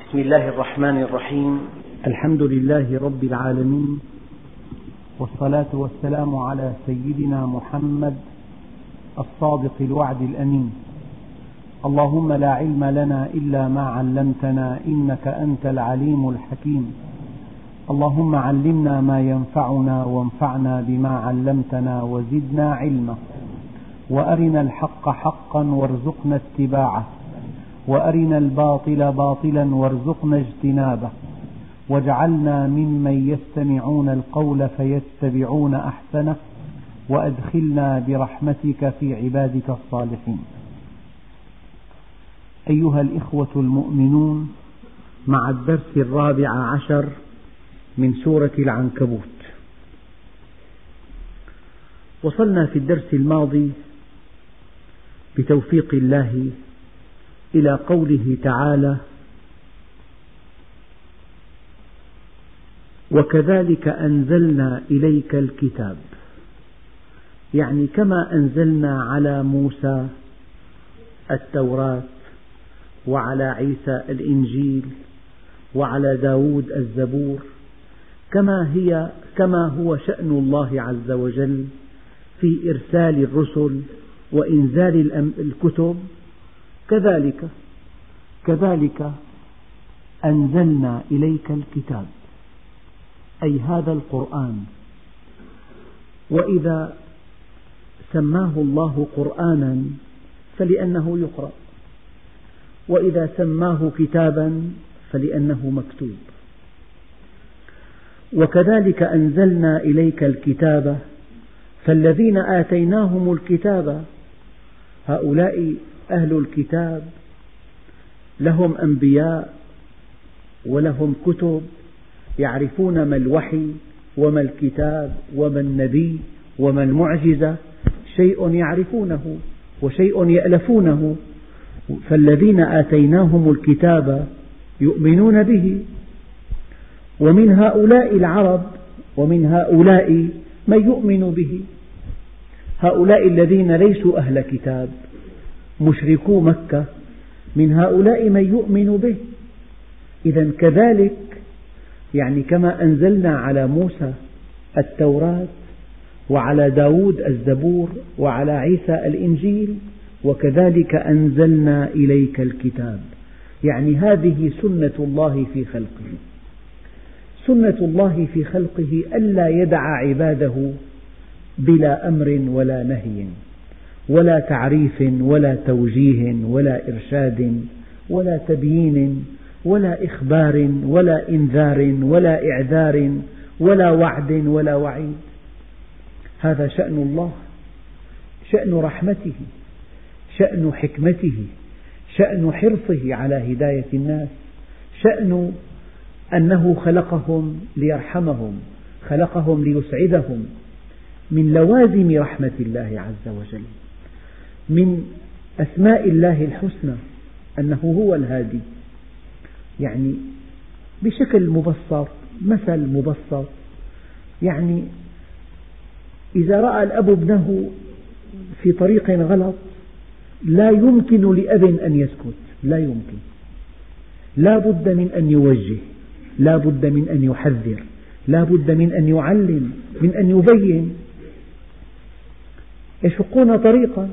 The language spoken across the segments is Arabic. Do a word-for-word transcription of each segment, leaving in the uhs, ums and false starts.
بسم الله الرحمن الرحيم. الحمد لله رب العالمين، والصلاة والسلام على سيدنا محمد الصادق الوعد الأمين. اللهم لا علم لنا إلا ما علمتنا إنك أنت العليم الحكيم. اللهم علمنا ما ينفعنا وانفعنا بما علمتنا وزدنا علما، وأرنا الحق حقا وارزقنا اتباعه، وأرنا الباطل باطلا وارزقنا اجتنابه، واجعلنا ممن يستمعون القول فيتبعون أحسنه، وأدخلنا برحمتك في عبادك الصالحين. أيها الإخوة المؤمنون، مع الدرس الرابع عشر من سورة العنكبوت. وصلنا في الدرس الماضي بتوفيق الله إلى قوله تعالى: وكذلك أنزلنا إليك الكتاب، يعني كما أنزلنا على موسى التوراة، وعلى عيسى الإنجيل، وعلى داود الزبور، كما هي كما هو شأن الله عز وجل في إرسال الرسل وإنزال الكتب، كذلك كذلك أنزلنا إليك الكتاب، أي هذا القرآن. وإذا سماه الله قرآنا فلأنه يقرأ، وإذا سماه كتابا فلأنه مكتوب. وكذلك أنزلنا إليك الكتاب، فالذين آتيناهم الكتاب هؤلاء أهل الكتاب لهم أنبياء ولهم كتب، يعرفون ما الوحي وما الكتاب وما النبي وما المعجزة، شيء يعرفونه وشيء يألفونه. فالذين آتيناهم الكتاب يؤمنون به، ومن هؤلاء العرب ومن هؤلاء من يؤمن به. هؤلاء الذين ليسوا أهل كتاب مشركو مكة، من هؤلاء من يؤمن به. إذن كذلك، يعني كما أنزلنا على موسى التوراة، وعلى داود الزبور، وعلى عيسى الإنجيل، وكذلك أنزلنا إليك الكتاب، يعني هذه سنة الله في خلقه. سنة الله في خلقه ألا يدع عباده بلا أمر ولا نهي ولا تعريف ولا توجيه ولا إرشاد ولا تبيين ولا إخبار ولا إنذار ولا إعذار ولا وعد ولا وعيد. هذا شأن الله، شأن رحمته، شأن حكمته، شأن حرصه على هداية الناس، شأن أنه خلقهم ليرحمهم، خلقهم ليسعدهم. من لوازم رحمة الله عز وجل، من أسماء الله الحسنى أنه هو الهادي. يعني بشكل مبسط، مثل مبسط، يعني إذا رأى الأب ابنه في طريق غلط لا يمكن لأب أن يسكت، لا يمكن، لا بد من أن يوجه، لا بد من أن يحذر، لا بد من أن يعلم، من أن يبين. يشقون طريقا،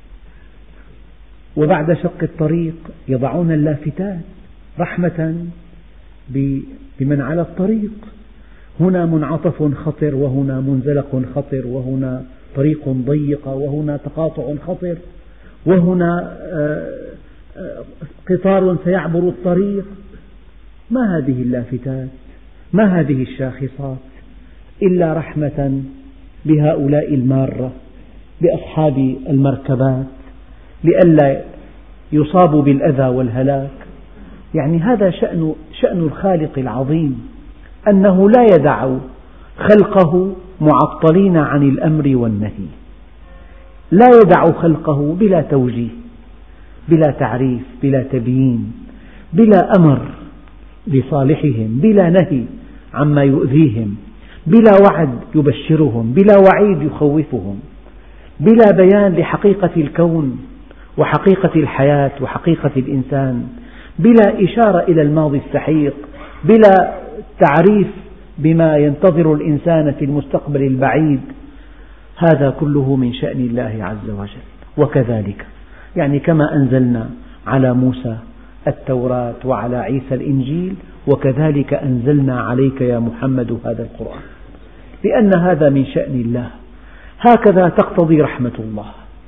وبعد شق الطريق يضعون اللافتات رحمة بمن على الطريق. هنا منعطف خطر، وهنا منزلق خطر، وهنا طريق ضيقة، وهنا تقاطع خطر، وهنا قطار سيعبر الطريق. ما هذه اللافتات، ما هذه الشاخصات إلا رحمة بهؤلاء المارة، بأصحاب المركبات، لئلا يصابوا بالأذى والهلاك. يعني هذا شأن, شأن الخالق العظيم، أنه لا يدع خلقه معطلين عن الأمر والنهي، لا يدع خلقه بلا توجيه، بلا تعريف، بلا تبيين، بلا أمر لصالحهم، بلا نهي عما يؤذيهم، بلا وعد يبشرهم، بلا وعيد يخوفهم، بلا بيان لحقيقة الكون وحقيقة الحياة وحقيقة الإنسان، بلا إشارة إلى الماضي السحيق، بلا تعريف بما ينتظر الإنسان في المستقبل البعيد. هذا كله من شأن الله عز وجل. وكذلك يعني كما أنزلنا على موسى التوراة وعلى عيسى الإنجيل، وكذلك أنزلنا عليك يا محمد هذا القرآن، لأن هذا من شأن الله. هكذا تقتضي رحمة الله.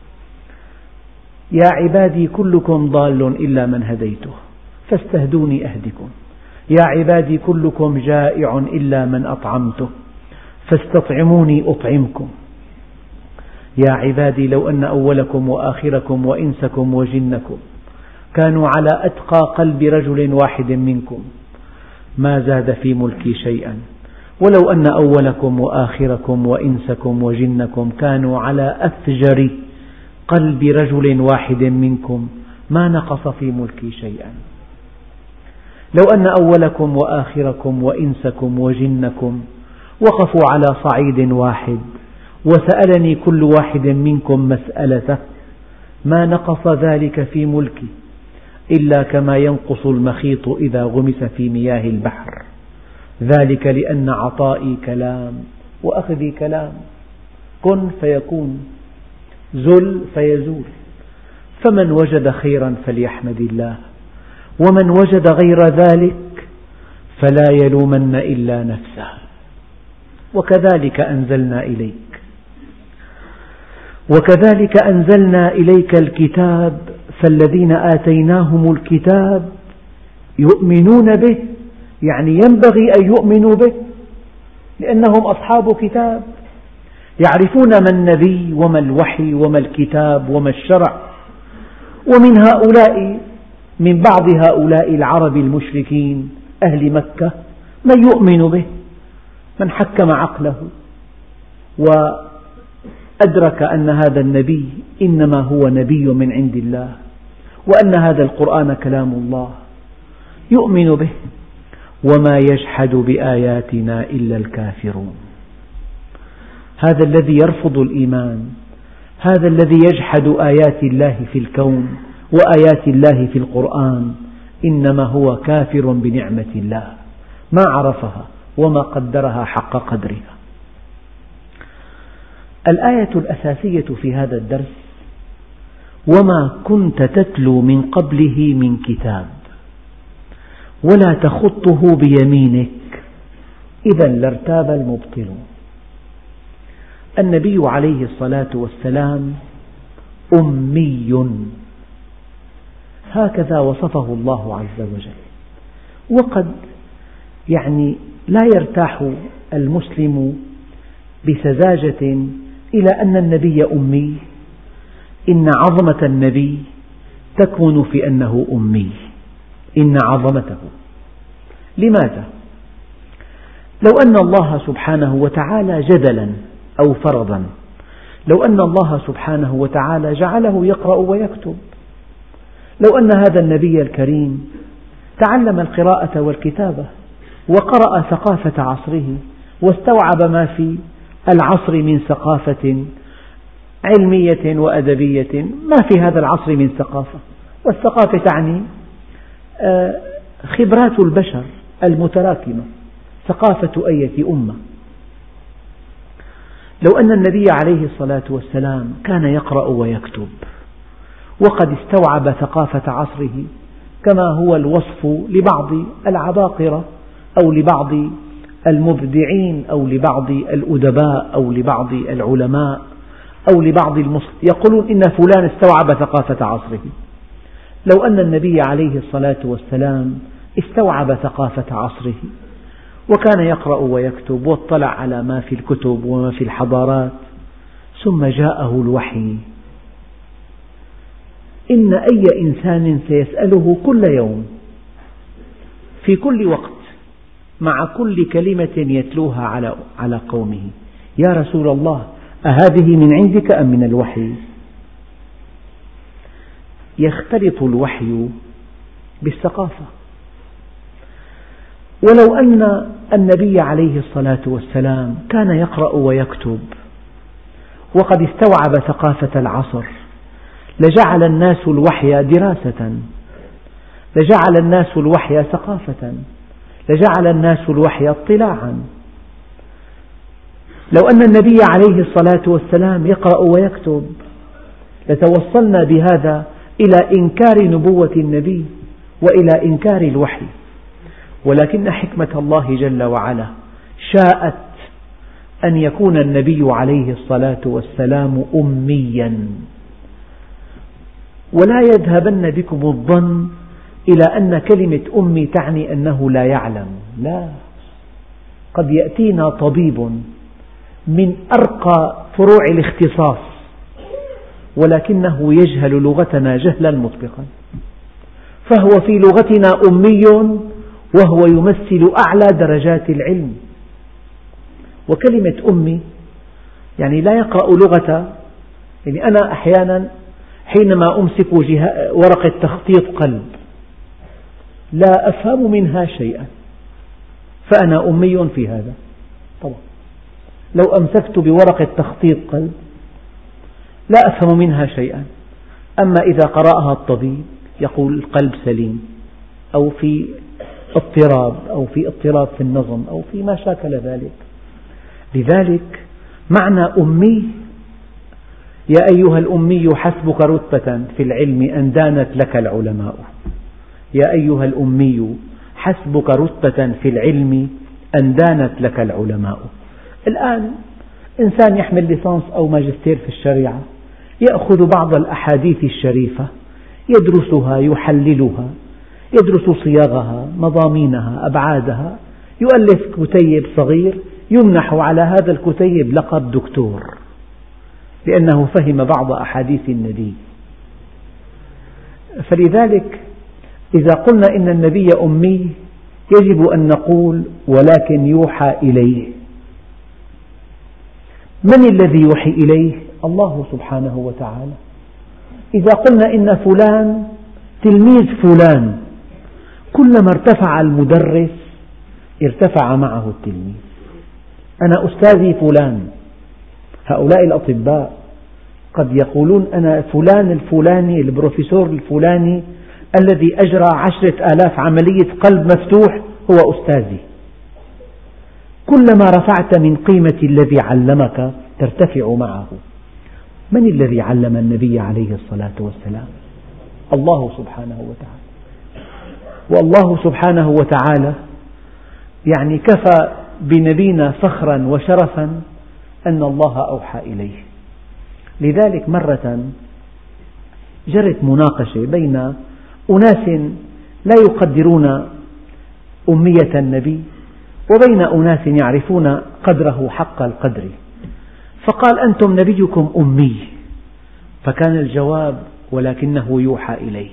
يا عبادي كلكم ضال إلا من هديته فاستهدوني أهدكم، يا عبادي كلكم جائع إلا من أطعمته فاستطعموني أطعمكم، يا عبادي لو أن أولكم وآخركم وإنسكم وجنكم كانوا على أتقى قلب رجل واحد منكم ما زاد في ملكي شيئا، ولو أن أولكم وآخركم وإنسكم وجنكم كانوا على أفجر قلب رجل واحد منكم ما نقص في ملكي شيئا. لو أن أولكم وآخركم وإنسكم وجنكم وقفوا على صعيد واحد وسألني كل واحد منكم مسألته ما نقص ذلك في ملكي إلا كما ينقص المخيط إذا غمس في مياه البحر، ذلك لأن عطائي كلام وأخذي كلام، كن فيكون، زل فيزول. فمن وجد خيرا فليحمد الله، ومن وجد غير ذلك فلا يلومن إلا نفسه. وكذلك أنزلنا إليك وكذلك أنزلنا إليك الكتاب فالذين آتيناهم الكتاب يؤمنون به، يعني ينبغي أن يؤمنوا به لأنهم أصحاب كتاب، يعرفون ما النبي وما الوحي وما الكتاب وما الشرع. ومن هؤلاء من بعض هؤلاء العرب المشركين أهل مكة من يؤمن به، من حكم عقله وأدرك أن هذا النبي إنما هو نبي من عند الله، وأن هذا القرآن كلام الله، يؤمن به. وما يجحد بآياتنا إلا الكافرون. هذا الذي يرفض الإيمان، هذا الذي يجحد آيات الله في الكون وآيات الله في القرآن، إنما هو كافر بنعمة الله، ما عرفها وما قدرها حق قدرها. الآية الأساسية في هذا الدرس: وما كنت تتلو من قبله من كتاب ولا تخطه بيمينك إذا لارتاب المبطلون. النبي عليه الصلاة والسلام أمي، هكذا وصفه الله عز وجل. وقد يعني لا يرتاح المسلم بسذاجة إلى أن النبي أمي، إن عظمة النبي تكمن في أنه أمي، إن عظمته. لماذا؟ لو أن الله سبحانه وتعالى جدلا أو فرضا، لو أن الله سبحانه وتعالى جعله يقرأ ويكتب، لو أن هذا النبي الكريم تعلم القراءة والكتابة وقرأ ثقافة عصره واستوعب ما في العصر من ثقافة علمية وأدبية، ما في هذا العصر من ثقافة، والثقافة تعني خبرات البشر المتراكمة، ثقافة أية أمة. لو أن النبي عليه الصلاة والسلام كان يقرأ ويكتب وقد استوعب ثقافة عصره كما هو الوصف لبعض العباقرة أو لبعض المبدعين أو لبعض الأدباء أو لبعض العلماء أو لبعض المص... يقولون إن فلان استوعب ثقافة عصره. لو أن النبي عليه الصلاة والسلام استوعب ثقافة عصره وكان يقرأ ويكتب واطلع على ما في الكتب وما في الحضارات ثم جاءه الوحي، إن أي إنسان سيسأله كل يوم في كل وقت مع كل كلمة يتلوها على على قومه: يا رسول الله، أهذه من عندك أم من الوحي؟ يختلط الوحي بالثقافة. ولو أن النبي عليه الصلاة والسلام كان يقرأ ويكتب وقد استوعب ثقافة العصر لجعل الناس الوحي دراسة، لجعل الناس الوحي ثقافة، لجعل الناس الوحي اطلاعا. لو أن النبي عليه الصلاة والسلام يقرأ ويكتب لتوصلنا بهذا إلى إنكار نبوة النبي وإلى إنكار الوحي، ولكن حكمة الله جل وعلا شاءت أن يكون النبي عليه الصلاة والسلام أميا. ولا يذهبن بكم الظن إلى أن كلمة أمي تعني أنه لا يعلم، لا، قد يأتينا طبيب من أرقى فروع الاختصاص ولكنه يجهل لغتنا جهلا مطبقا، فهو في لغتنا أمي وهو يمثل أعلى درجات العلم. وكلمة أمي يعني لا يقرأ لغة، يعني أنا أحيانا حينما أمسك ورقة تخطيط قلب لا أفهم منها شيئا، فأنا أمي في هذا. طبعا لو أمسكت بورقة تخطيط قلب لا أفهم منها شيئا، أما إذا قرأها الطبيب يقول القلب سليم، أو في اضطراب، أو في اضطراب في النظم، أو في ما شاكل ذلك. لذلك معنى أمي، يا أيها الأمي حسبك رتبة في العلم أن دانت لك العلماء، يا أيها الأمي حسبك رتبة في العلم أن دانت لك العلماء. الآن إنسان يحمل ليسانس أو ماجستير في الشريعة يأخذ بعض الأحاديث الشريفة يدرسها، يحللها، يدرس صياغها، مضامينها، أبعادها، يؤلف كتيب صغير يمنح على هذا الكتيب لقب دكتور لأنه فهم بعض أحاديث النبي. فلذلك إذا قلنا إن النبي أمي يجب أن نقول ولكن يوحى إليه. من الذي يوحي إليه؟ الله سبحانه وتعالى. إذا قلنا إن فلان تلميذ فلان، كلما ارتفع المدرس ارتفع معه التلميذ. أنا أستاذي فلان، هؤلاء الأطباء قد يقولون أنا فلان الفلاني البروفيسور الفلاني الذي أجرى عشرة آلاف عملية قلب مفتوح هو أستاذي. كلما رفعت من قيمة الذي علمك ترتفع معه. من الذي علم النبي عليه الصلاة والسلام؟ الله سبحانه وتعالى. والله سبحانه وتعالى يعني كفى بنبينا فخرا وشرفا أن الله أوحى إليه. لذلك مرة جرت مناقشة بين أناس لا يقدرون أمية النبي وبين أناس يعرفون قدره حق القدر، فقال أنتم نبيكم أمي، فكان الجواب ولكنه يوحى إليه،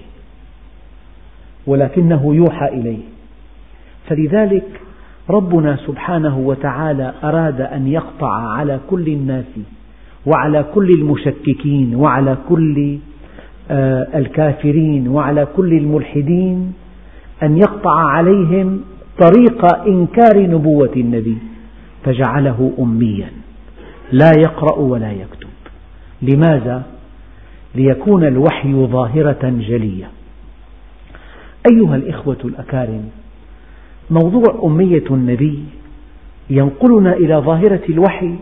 ولكنه يوحى إليه. فلذلك ربنا سبحانه وتعالى أراد أن يقطع على كل الناس وعلى كل المشككين وعلى كل الكافرين وعلى كل الملحدين، أن يقطع عليهم طريق إنكار نبوة النبي، فجعله أميا لا يقرأ ولا يكتب. لماذا؟ ليكون الوحي ظاهرة جلية. أيها الإخوة الأكارم، موضوع أمية النبي ينقلنا إلى ظاهرة الوحي.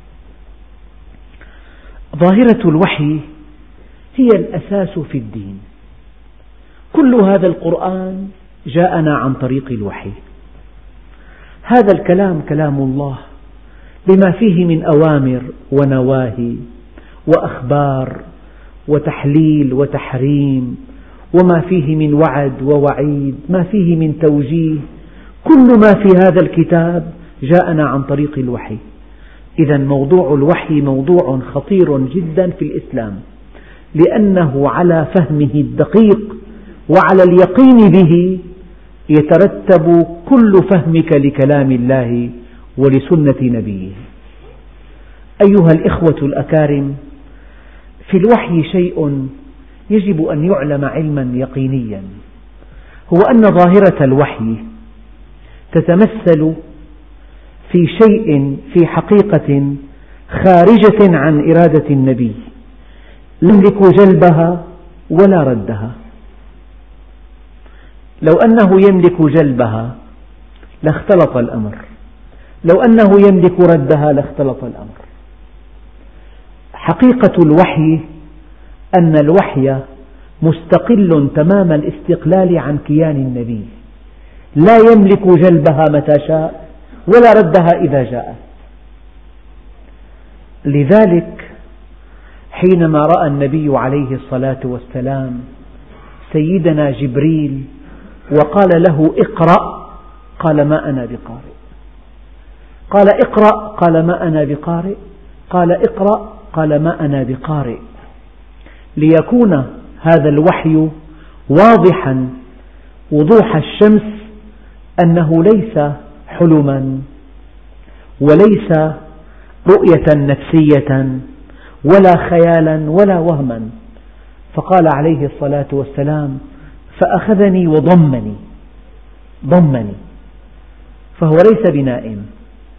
ظاهرة الوحي هي الأساس في الدين. كل هذا القرآن جاءنا عن طريق الوحي. هذا الكلام كلام الله بما فيه من أوامر ونواهي وأخبار وتحليل وتحريم، وما فيه من وعد ووعيد، ما فيه من توجيه. كل ما في هذا الكتاب جاءنا عن طريق الوحي. إذا موضوع الوحي موضوع خطير جدا في الإسلام، لأنه على فهمه الدقيق وعلى اليقين به يترتب كل فهمك لكلام الله ولسنة نبيه. أيها الإخوة الأكارم، في الوحي شيء يجب أن يعلم علما يقينيا، هو أن ظاهرة الوحي تتمثل في شيء في حقيقة خارجة عن إرادة النبي، لا يملك جلبها ولا ردها. لو أنه يملك جلبها لاختلط الأمر، لو أنه يملك ردها لاختلط الأمر. حقيقة الوحي أن الوحي مستقل تمام الاستقلال عن كيان النبي، لا يملك جلبها متى شاء ولا ردها إذا جاءت. لذلك حينما رأى النبي عليه الصلاة والسلام سيدنا جبريل وقال له اقرأ، قال ما أنا بقارئ. قال اقرأ، قال ما أنا بقارئ. قال اقرأ، قال ما أنا بقارئ. ليكون هذا الوحي واضحا وضوح الشمس أنه ليس حلما وليس رؤية نفسية ولا خيالا ولا وهما. فقال عليه الصلاة والسلام فأخذني وضمني ضمني فهو ليس بنائم،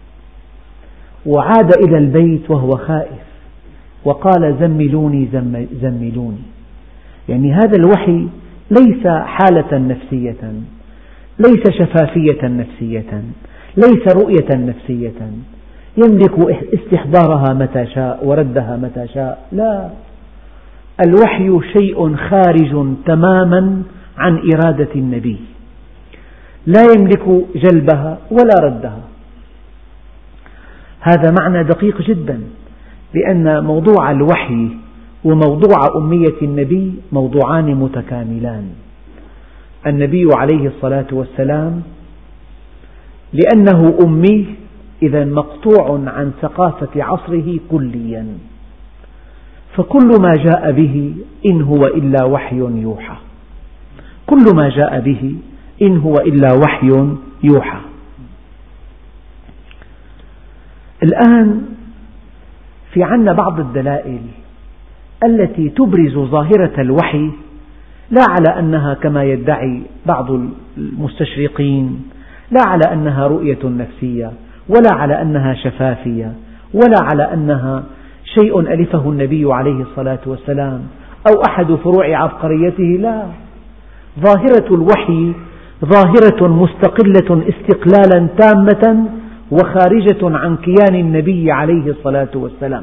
وعاد إلى البيت وهو خائف وقال زملوني زملوني. يعني هذا الوحي ليس حالة نفسية، ليس شفافية نفسية، ليس رؤية نفسية يملك استحضارها متى شاء وردها متى شاء، لا، الوحي شيء خارج تماما عن إرادة النبي، لا يملك جلبها ولا ردها. هذا معنى دقيق جدا، لأن موضوع الوحي وموضوع أمية النبي موضوعان متكاملان. النبي عليه الصلاة والسلام لأنه أمي إذا مقطوع عن ثقافة عصره كليا، فكل ما جاء به إن هو إلا وحي يوحى، كل ما جاء به إن هو إلا وحي يوحى. الآن في عنا بعض الدلائل التي تبرز ظاهرة الوحي، لا على أنها كما يدعي بعض المستشرقين، لا على أنها رؤية نفسية، ولا على أنها شفافية، ولا على أنها شيء ألفه النبي عليه الصلاة والسلام أو أحد فروع عبقريته، لا، ظاهرة الوحي ظاهرة مستقلة استقلالا تامة وخارجة عن كيان النبي عليه الصلاة والسلام.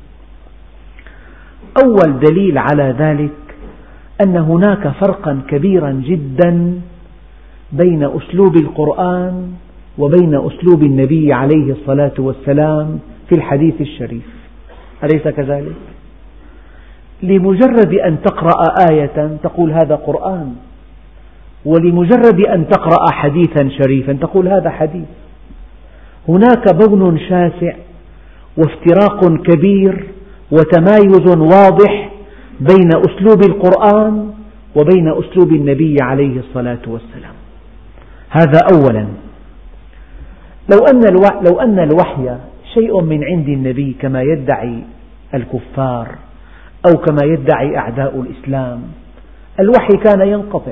أول دليل على ذلك أن هناك فرقا كبيرا جدا بين أسلوب القرآن وبين أسلوب النبي عليه الصلاة والسلام في الحديث الشريف، أليس كذلك؟ لمجرد أن تقرأ آية تقول هذا قرآن، ولمجرد أن تقرأ حديثا شريفا تقول هذا حديث. هناك بون شاسع وافتراق كبير وتمايز واضح بين أسلوب القرآن وبين أسلوب النبي عليه الصلاة والسلام. هذا أولا. لو أن الوحي شيء من عند النبي كما يدعي الكفار أو كما يدعي أعداء الإسلام، الوحي كان ينقطع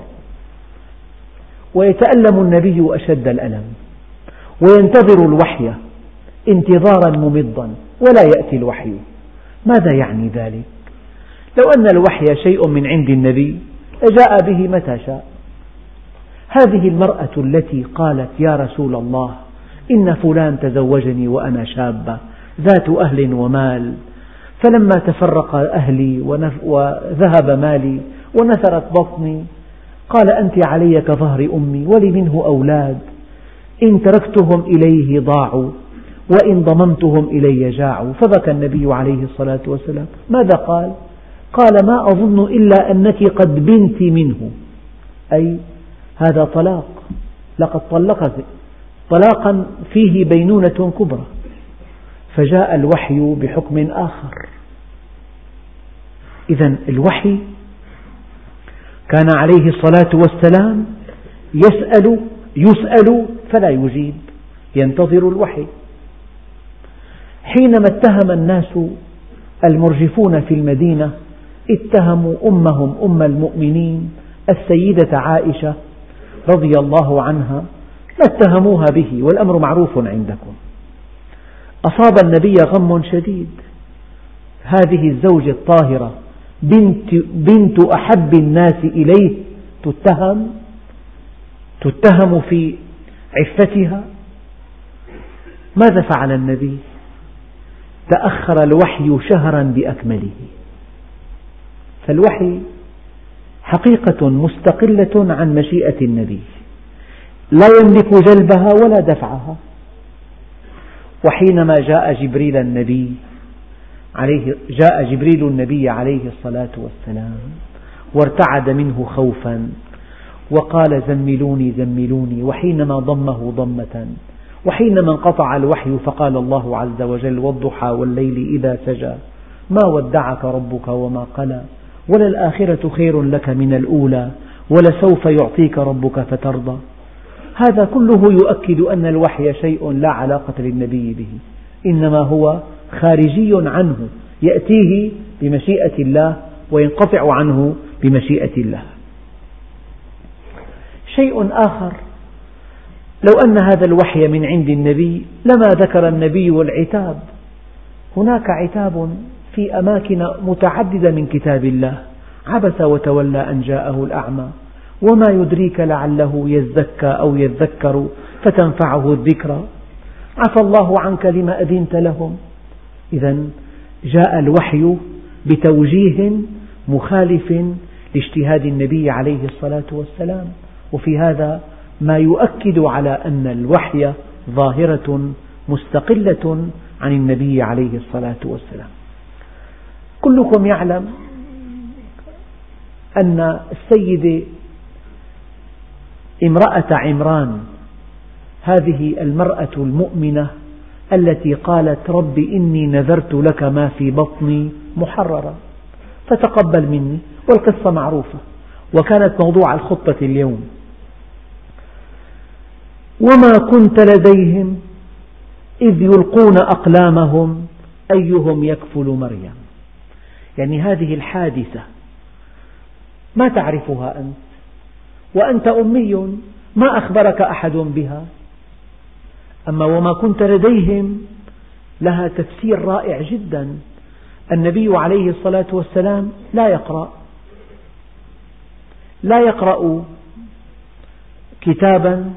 ويتألم النبي أشد الألم وينتظر الوحي انتظارا ممضا ولا يأتي الوحي. ماذا يعني ذلك؟ لو أن الوحي شيء من عند النبي لجاء به متى شاء. هذه المرأة التي قالت يا رسول الله إن فلان تزوجني وأنا شابة ذات أهل ومال، فلما تفرق أهلي وذهب مالي ونثرت بطني قال أنت علي كظهر أمي ولي منه أولاد، إن تركتهم إليه ضاعوا وإن ضممتهم إلي جاعوا. فبكى النبي عليه الصلاة والسلام. ماذا قال؟ قال ما أظن إلا أنك قد بنت منه، أي هذا طلاق، لقد طلقت طلاقا فيه بينونة كبرى. فجاء الوحي بحكم آخر. إذن الوحي كان عليه الصلاة والسلام يسأل يسأل فلا يجيب، ينتظر الوحي. حينما اتهم الناس المرجفون في المدينة اتهموا أمهم أم المؤمنين السيدة عائشة رضي الله عنها، ما اتهموها به والأمر معروف عندكم. أصاب النبي غم شديد، هذه الزوجة الطاهرة بنت, بنت أحب الناس إليه تتهم، تتهم في عفتها. ماذا فعل النبي؟ تأخر الوحي شهرا بأكمله. فالوحي حقيقة مستقلة عن مشيئة النبي، لا يملك جلبها ولا دفعها. وحينما جاء جبريل النبي عليه جاء جبريل النبي عليه الصلاة والسلام وارتعد منه خوفا وقال زملوني زملوني، وحينما ضمه ضمة، وحينما انقطع الوحي فقال الله عز وجل والضحى والليل إذا سجى ما ودعك ربك وما قلى وللآخرة خير لك من الأولى ولسوف يعطيك ربك فترضى. هذا كله يؤكد أن الوحي شيء لا علاقة للنبي به، إنما هو خارجي عنه، يأتيه بمشيئة الله وينقطع عنه بمشيئة الله. شيء آخر، لو أن هذا الوحي من عند النبي لما ذكر النبي العتاب. هناك عتاب في أماكن متعددة من كتاب الله: عبس وتولى أن جاءه الأعمى وما يدريك لعله يزكى أو يذكر فتنفعه الذكرى، عفى الله عنك لما أذنت لهم. إذن جاء الوحي بتوجيه مخالف لاجتهاد النبي عليه الصلاة والسلام، وفي هذا ما يؤكد على أن الوحي ظاهرة مستقلة عن النبي عليه الصلاة والسلام. كلكم يعلم أن السيدة امرأة عمران، هذه المرأة المؤمنة التي قالت رب إني نذرت لك ما في بطني محررا فتقبل مني، والقصة معروفة وكانت موضوع الخطبة اليوم. وما كنت لديهم إذ يلقون أقلامهم أيهم يكفل مريم. يعني هذه الحادثة ما تعرفها أنت، وأنت أمي ما أخبرك أحد بها. أما وما كنت لديهم لها تفسير رائع جدا. النبي عليه الصلاة والسلام لا يقرأ لا يقرأ كتابا،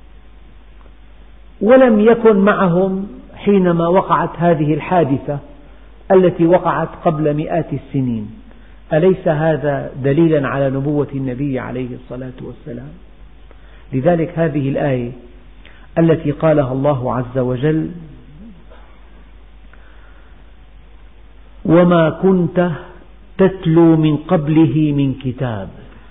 ولم يكن معهم حينما وقعت هذه الحادثة التي وقعت قبل مئات السنين. أليس هذا دليلا على نبوة النبي عليه الصلاة والسلام؟ لذلك هذه الآية التي قالها الله عز وجل: وما كنت تتلو من قبله من كتاب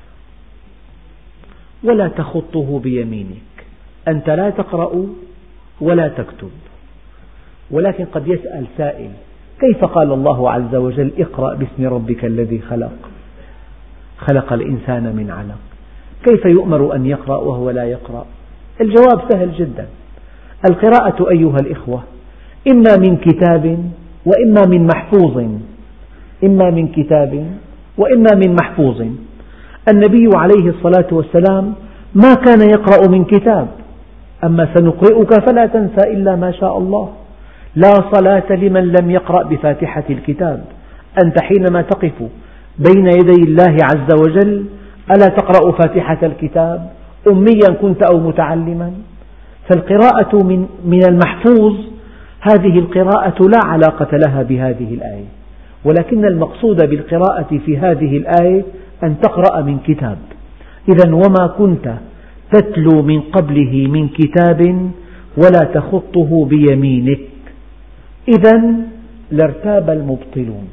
ولا تخطه بيمينك، أنت لا تقرأ ولا تكتب. ولكن قد يسأل سائل: كيف قال الله عز وجل اقرأ باسم ربك الذي خلق خلق الإنسان من علق؟ كيف يؤمر أن يقرأ وهو لا يقرأ؟ الجواب سهل جدا. القراءة أيها الإخوة إما من كتاب وإما من محفوظ، إما من كتاب وإما من محفوظ. النبي عليه الصلاة والسلام ما كان يقرأ من كتاب، أما سنقرئك فلا تنسى إلا ما شاء الله. لا صلاة لمن لم يقرأ بفاتحة الكتاب. أنت حينما تقف بين يدي الله عز وجل ألا تقرأ فاتحة الكتاب أميا كنت أو متعلما؟ فالقراءة من, من المحفوظ هذه القراءة لا علاقة لها بهذه الآية، ولكن المقصود بالقراءة في هذه الآية أن تقرأ من كتاب. إذن وما كنت تتلو من قبله من كتاب ولا تخطه بيمينك، إذن لارتاب المبطلون.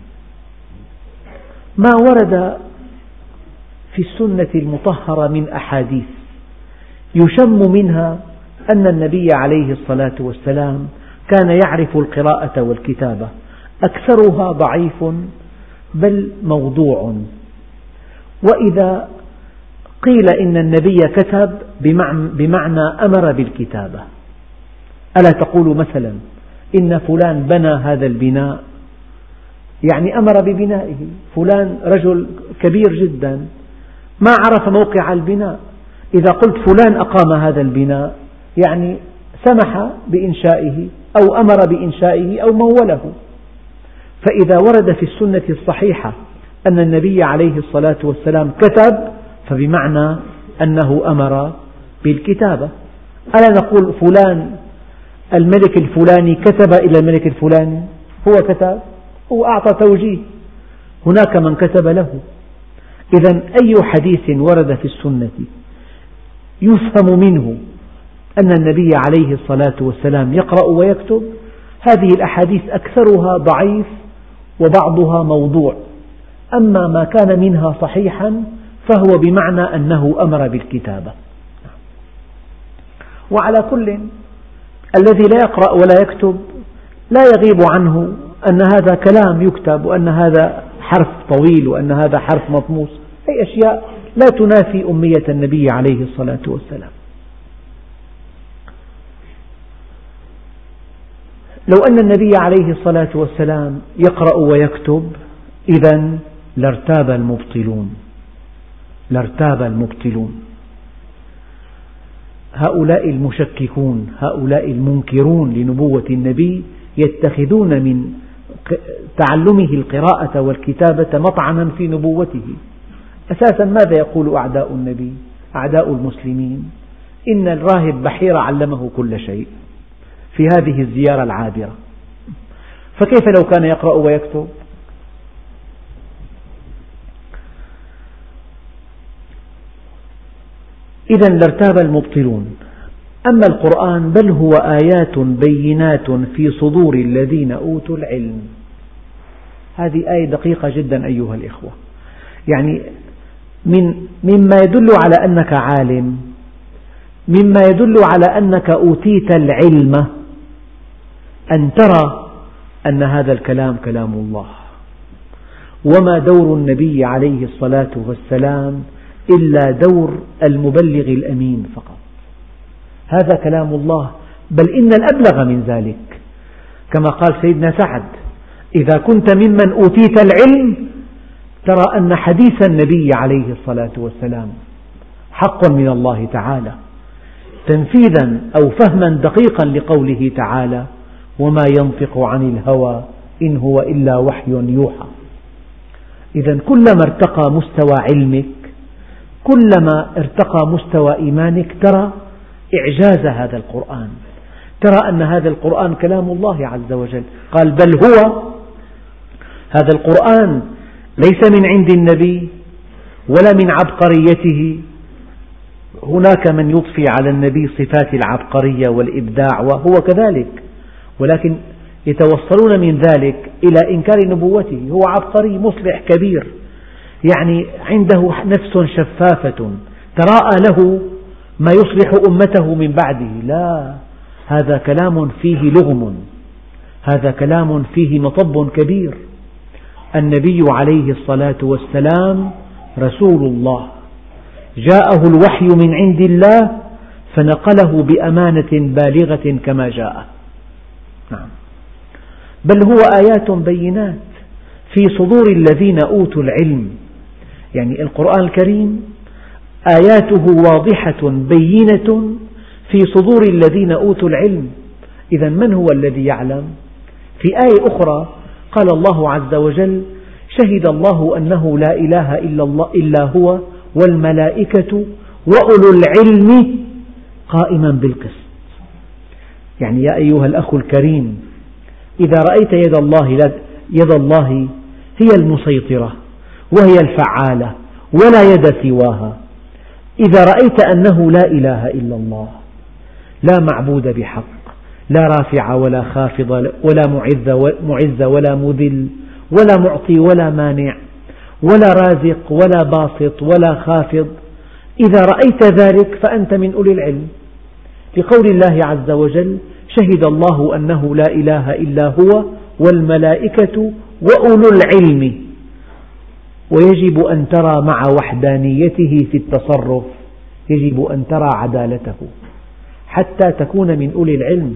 ما ورد في السنة المطهرة من أحاديث يشم منها أن النبي عليه الصلاة والسلام كان يعرف القراءة والكتابة، أكثرها ضعيف بل موضوع. وإذا قيل إن النبي كتب بمعنى أمر بالكتابة، ألا تقول مثلا إن فلان بنى هذا البناء، يعني أمر ببنائه. فلان رجل كبير جدا ما عرف موقع البناء، إذا قلت فلان أقام هذا البناء يعني سمح بإنشائه أو أمر بإنشائه أو موله. فإذا ورد في السنة الصحيحة أن النبي عليه الصلاة والسلام كتب فبمعنى أنه أمر بالكتابة. ألا نقول فلان الملك الفلاني كتب إلى الملك الفلاني؟ هو كتب، هو أعطى توجيه، هناك من كتب له. إذا أي حديث ورد في السنة يفهم منه أن النبي عليه الصلاة والسلام يقرأ ويكتب، هذه الأحاديث أكثرها ضعيف وبعضها موضوع. أما ما كان منها صحيحا فهو بمعنى أنه أمر بالكتابة. وعلى كل، الذي لا يقرأ ولا يكتب لا يغيب عنه أن هذا كلام يكتب، وأن هذا حرف طويل، وأن هذا حرف مطموس، أي أشياء لا تنافي أمية النبي عليه الصلاة والسلام. لو أن النبي عليه الصلاة والسلام يقرأ ويكتب إذن لارتاب المبطلون، لارتاب المبطلون. هؤلاء المشككون، هؤلاء المنكرون لنبوة النبي يتخذون من تعلمه القراءة والكتابة مطعنا في نبوته. أساسا ماذا يقول أعداء النبي، أعداء المسلمين؟ إن الراهب بحيرة علمه كل شيء في هذه الزيارة العابرة، فكيف لو كان يقرأ ويكتب؟ إذا لارتاب المبطلون. أما القرآن بل هو آيات بينات في صدور الذين أوتوا العلم. هذه آية دقيقة جدا أيها الإخوة، يعني من مما يدل على أنك عالم، مما يدل على أنك أوتيت العلم، أن ترى أن هذا الكلام كلام الله، وما دور النبي عليه الصلاة والسلام إلا دور المبلغ الأمين فقط. هذا كلام الله، بل إن الأبلغ من ذلك، كما قال سيدنا سعد: إذا كنت ممن أوتيت العلم ترى أن حديث النبي عليه الصلاة والسلام حق من الله تعالى، تنفيذا أو فهما دقيقا لقوله تعالى: وما ينطق عن الهوى إن هو إلا وحي يوحى. إذا كلما ارتقى مستوى علمك، كلما ارتقى مستوى إيمانك، ترى إعجاز هذا القرآن، ترى أن هذا القرآن كلام الله عز وجل. قال: بل هو، هذا القرآن ليس من عند النبي ولا من عبقريته. هناك من يضفي على النبي صفات العبقرية والإبداع وهو كذلك، ولكن يتوصلون من ذلك إلى إنكار نبوته. هو عبقري مصلح كبير، يعني عنده نفس شفافة تراءى له ما يصلح أمته من بعده. لا، هذا كلام فيه لغم، هذا كلام فيه مطب كبير. النبي عليه الصلاة والسلام رسول الله، جاءه الوحي من عند الله فنقله بأمانة بالغة كما جاء. نعم. بل هو آيات بينات في صدور الذين أوتوا العلم، يعني القرآن الكريم آياته واضحة بينة في صدور الذين أوتوا العلم. إذا من هو الذي يعلم؟ في آية أخرى قال الله عز وجل: شهد الله أنه لا إله إلا الله إلا هو والملائكة وأولو العلم قائما بالقسط. يعني يا أيها الأخ الكريم، إذا رأيت يد الله، يد الله هي المسيطرة وهي الفعالة ولا يد سواها. إذا رأيت أنه لا إله إلا الله، لا معبود بحق، لا رافع ولا خافض ولا معز ولا مذل ولا معطي ولا مانع ولا رازق ولا باسط ولا خافض، إذا رأيت ذلك فأنت من أولي العلم، لقول الله عز وجل: شهد الله أنه لا إله إلا هو والملائكة وأولو العلم. ويجب أن ترى مع وحدانيته في التصرف، يجب أن ترى عدالته حتى تكون من أولي العلم.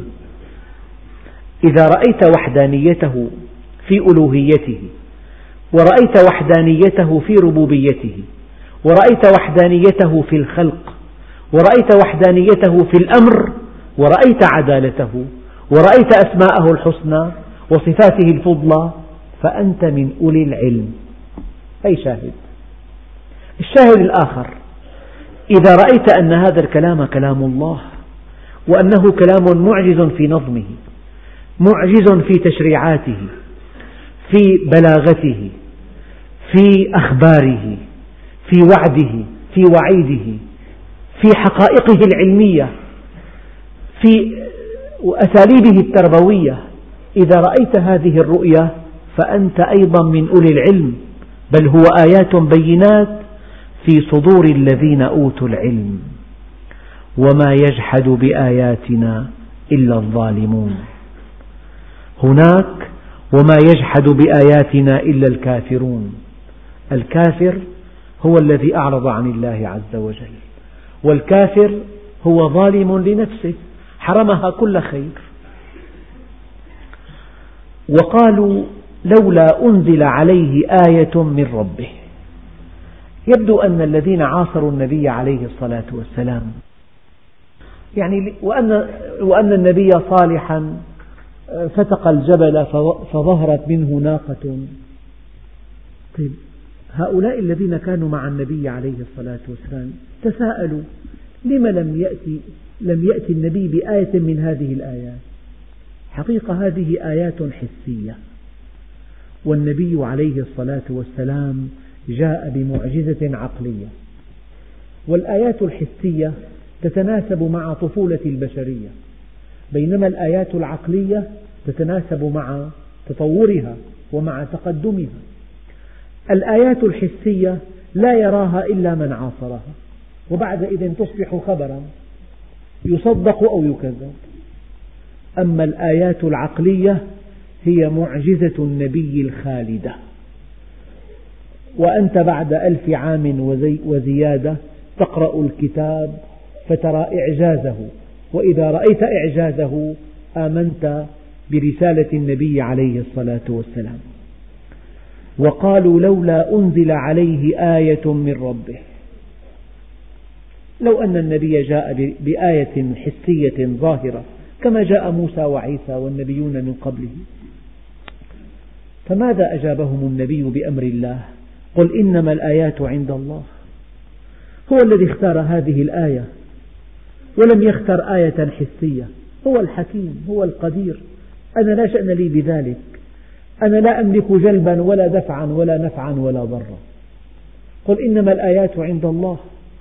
إذا رأيت وحدانيته في ألوهيته، ورأيت وحدانيته في ربوبيته، ورأيت وحدانيته في الخلق، ورأيت وحدانيته في الأمر، ورأيت عدالته، ورأيت أسماءه الحسنى وصفاته الفضلى، فأنت من أولي العلم. أي شاهد. الشاهد الآخر: إذا رأيت أن هذا الكلام كلام الله وأنه كلام معجز في نظمه، معجز في تشريعاته، في بلاغته، في أخباره، في وعده، في وعيده، في حقائقه العلمية، في أساليبه التربوية، إذا رأيت هذه الرؤية فأنت أيضا من أولي العلم، بل هو آيات بينات في صدور الذين أوتوا العلم، وما يجحد بآياتنا إلا الظالمون. هناك وما يجحد بآياتنا إلا الكافرون. الكافر هو الذي أعرض عن الله عز وجل، والكافر هو ظالم لنفسه حرمها كل خير. وقالوا لولا أنزل عليه آية من ربه. يبدو أن الذين عاصروا النبي عليه الصلاة والسلام يعني وأن, وأن النبي صالحا فتق الجبل فظهرت منه ناقة. طيب هؤلاء الذين كانوا مع النبي عليه الصلاة والسلام تساءلوا لما لم يأتي, لم يأتي النبي بآية من هذه الآيات؟ حقيقة هذه آيات حسية، والنبي عليه الصلاة والسلام جاء بمعجزة عقلية، والآيات الحسية تتناسب مع طفولة البشرية، بينما الآيات العقلية تتناسب مع تطورها ومع تقدمها. الآيات الحسية لا يراها إلا من عاصرها، وبعد إذن تصبح خبرا يصدق أو يكذب. أما الآيات العقلية هي معجزة النبي الخالدة، وأنت بعد ألف عام وزيادة تقرأ الكتاب فترى إعجازه، وإذا رأيت إعجازه آمنت برسالة النبي عليه الصلاة والسلام. وقالوا لولا أنزل عليه آية من ربه. لو أن النبي جاء بآية حسية ظاهرة كما جاء موسى وعيسى والنبيون من قبله، فماذا أجابهم النبي بأمر الله؟ قل إنما الآيات عند الله. هو الذي اختار هذه الآية ولم يختر آية حسية، هو الحكيم، هو القدير، أنا لا شأن لي بذلك، أنا لا أملك جلبا ولا دفعا ولا نفعا ولا ضرا. قل إنما الآيات عند الله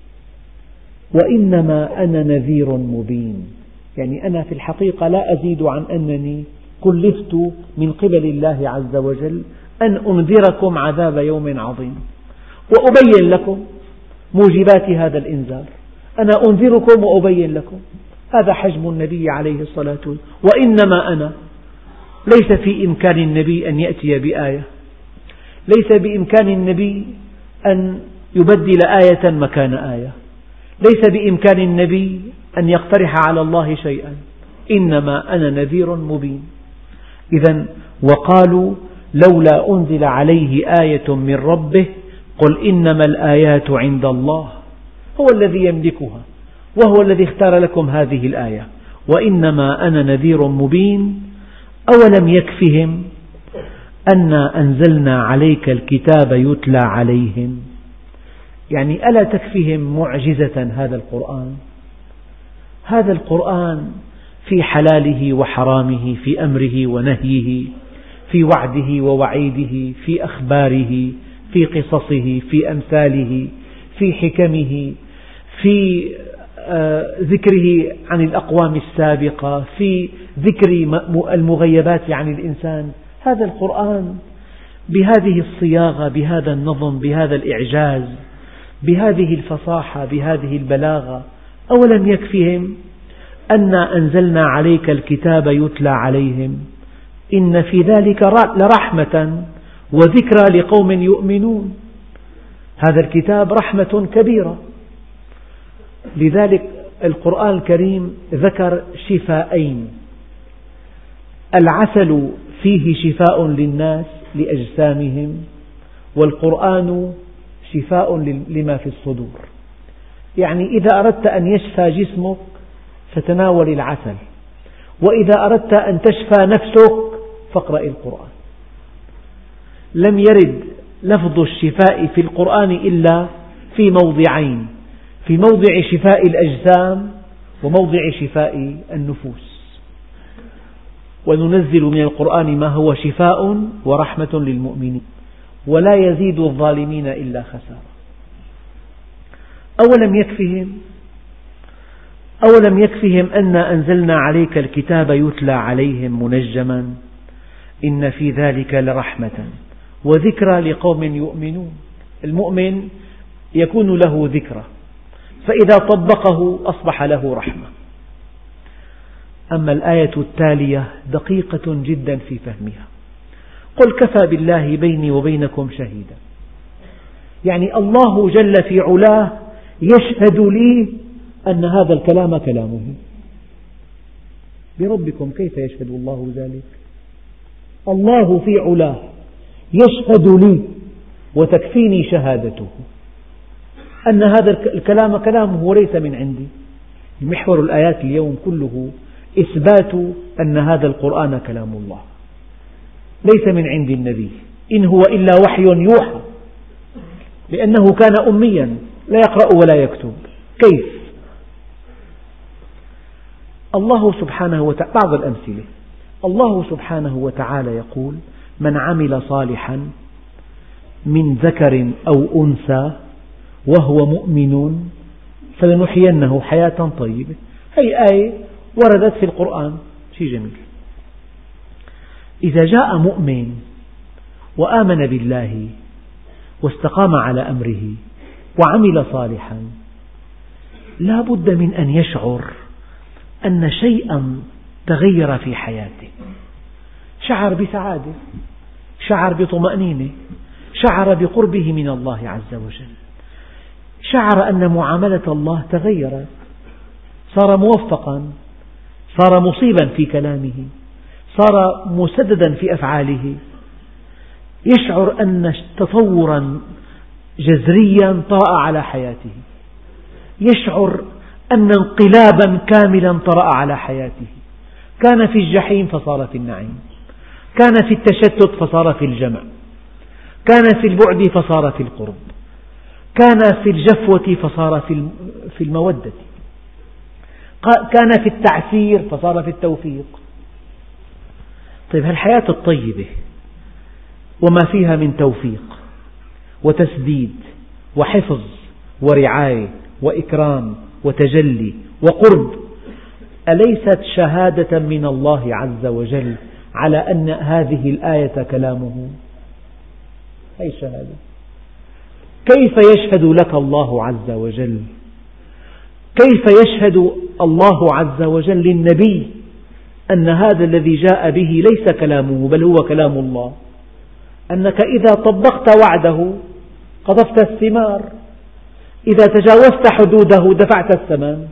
وإنما أنا نذير مبين، يعني أنا في الحقيقة لا أزيد عن أنني كلفت من قبل الله عز وجل أن أنذركم عذاب يوم عظيم وأبين لكم موجبات هذا الإنذار، أنا أنذركم وأبين لكم. هذا حجم النبي عليه الصلاة والسلام. وإنما أنا، ليس في إمكان النبي أن يأتي بآية، ليس بإمكان النبي أن يبدل آية مكان آية، ليس بإمكان النبي أن يقترح على الله شيئا، إنما أنا نذير مبين. إذن وقالوا لولا أنزل عليه آية من ربه قل إنما الآيات عند الله، هو الذي يملكها وهو الذي اختار لكم هذه الآية، وإنما أنا نذير مبين. أولم يكفهم أنا أنزلنا عليك الكتاب يتلى عليهم، يعني ألا تكفيهم معجزة هذا القرآن؟ هذا القرآن في حلاله وحرامه، في أمره ونهيه، في وعده ووعيده، في أخباره، في قصصه، في أمثاله، في حكمه، في ذكره عن الأقوام السابقة، في ذكر المغيبات عن الإنسان. هذا القرآن بهذه الصياغة، بهذا النظم، بهذا الإعجاز، بهذه الفصاحة، بهذه البلاغة، أولم يكفهم أنا أنزلنا عليك الكتاب يتلى عليهم إن في ذلك لرحمة وذكرى لقوم يؤمنون. هذا الكتاب رحمة كبيرة، لذلك القرآن الكريم ذكر شفاءين: العسل فيه شفاء للناس لأجسامهم، والقرآن شفاء لما في الصدور. يعني إذا أردت أن يشفى جسمك فتناول العسل، وإذا أردت أن تشفى نفسك فاقرأ القرآن. لم يرد لفظ الشفاء في القرآن إلا في موضعين: في موضع شفاء الأجسام وموضع شفاء النفوس. وننزل من القرآن ما هو شفاء ورحمة للمؤمنين ولا يزيد الظالمين إلا خسارة. أولم يكفهم أولم يكفهم أنا أنزلنا عليك الكتاب يتلى عليهم منجما إن في ذلك لرحمة وذكرى لقوم يؤمنون. المؤمن يكون له ذكرى، فإذا طبقه أصبح له رحمة. أما الآية التالية دقيقة جدا في فهمها. قل كفى بالله بيني وبينكم شهيدا، يعني الله جل في علاه يشهد لي أن هذا الكلام كلامه. بربكم كيف يشهد الله ذلك؟ الله في علاه يشهد لي وتكفيني شهادته أن هذا الكلام كلامه وليس من عندي. محور الآيات اليوم كله إثبات أن هذا القرآن كلام الله ليس من عند النبي، إن هو إلا وحي يوحى، لأنه كان أميا لا يقرأ ولا يكتب. كيف؟ الله سبحانه وتعالى بعض الأمثلة. الله سبحانه وتعالى يقول: من عمل صالحا من ذكر أو أنثى وهو مؤمن فلنحيينه حياة طيبة. هذه آية وردت في القرآن، شيء جميل. إذا جاء مؤمن وآمن بالله واستقام على أمره وعمل صالحا لا بد من أن يشعر أن شيئا تغير في حياته، شعر بسعادة، شعر بطمأنينة، شعر بقربه من الله عز وجل، شعر أن معاملة الله تغيرت، صار موفقا، صار مصيبا في كلامه، صار مسددا في أفعاله، يشعر أن تطورا جذريا طرأ على حياته، يشعر أن انقلابا كاملا طرأ على حياته. كان في الجحيم فصار في النعيم، كان في التشتت فصار في الجمع، كان في البعد فصار في القرب، كان في الجفوة فصار في المودة، كان في التعسير فصار في التوفيق. طيب، هالحياة الطيبة وما فيها من توفيق وتسديد وحفظ ورعاية وإكرام وتجلي وقرب، أليست شهادة من الله عز وجل على أن هذه الآية كلامه؟ أي شهادة؟ كيف يشهد لك الله عز وجل؟ كيف يشهد الله عز وجل للنبي أن هذا الذي جاء به ليس كلامه بل هو كلام الله؟ أنك إذا طبقت وعده قذفت الثمار، إذا تجاوزت حدوده دفعت الثمن.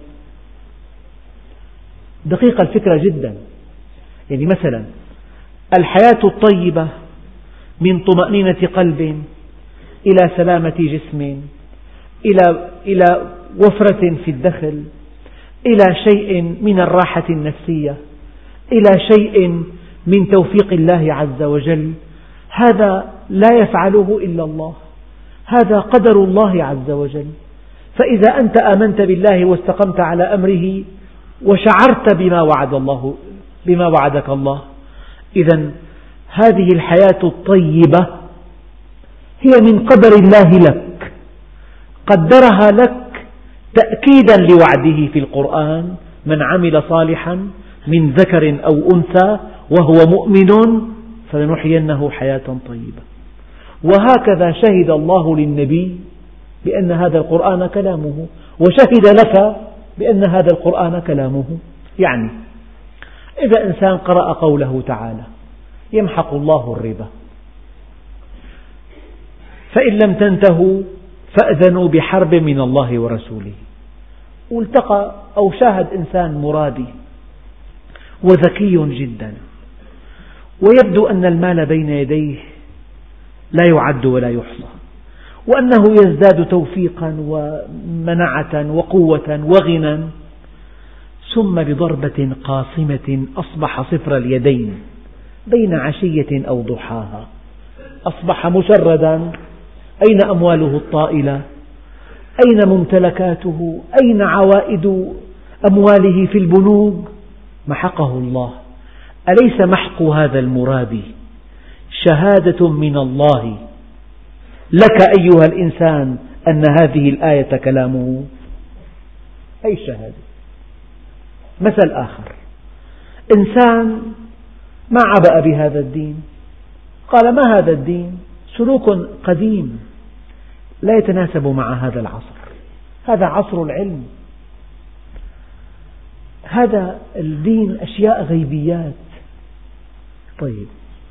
دقيقة الفكرة جدا. يعني مثلا الحياة الطيبة من طمأنينة قلب إلى سلامة جسم إلى إلى وفرة في الدخل إلى شيء من الراحة النفسية إلى شيء من توفيق الله عز وجل، هذا لا يفعله إلا الله، هذا قدر الله عز وجل. فإذا أنت آمنت بالله واستقمت على أمره وشعرت بما وعد الله بما وعدك الله، إذن هذه الحياة الطيبة هي من قدر الله لك، قدرها لك تأكيدا لوعده في القرآن: من عمل صالحا من ذكر أو أنثى وهو مؤمن فلنحيينه حياة طيبة. وهكذا شهد الله للنبي بأن هذا القرآن كلامه، وشهد لك بأن هذا القرآن كلامه. يعني إذا إنسان قرأ قوله تعالى: يمحق الله الربا، فإن لم تنتهوا فأذنوا بحرب من الله ورسوله، والتقى أو شاهد إنسان مرادي وذكي جدا ويبدو أن المال بين يديه لا يعد ولا يحصى، وأنه يزداد توفيقا ومنعة وقوة وغنى، ثم بضربة قاصمة أصبح صفر اليدين بين عشية أو ضحاها، أصبح مشردا. أين أمواله الطائلة؟ أين ممتلكاته؟ أين عوائد أمواله في البنوك؟ محقه الله. أليس محق هذا المرابي شهادة من الله لك أيها الإنسان أن هذه الآية كلامه؟ أي شهادة. مثل آخر، إنسان ما عبأ بهذا الدين، قال ما هذا الدين؟ سلوك قديم لا يتناسب مع هذا العصر، هذا عصر العلم، هذا الدين أشياء غيبيات. طيب،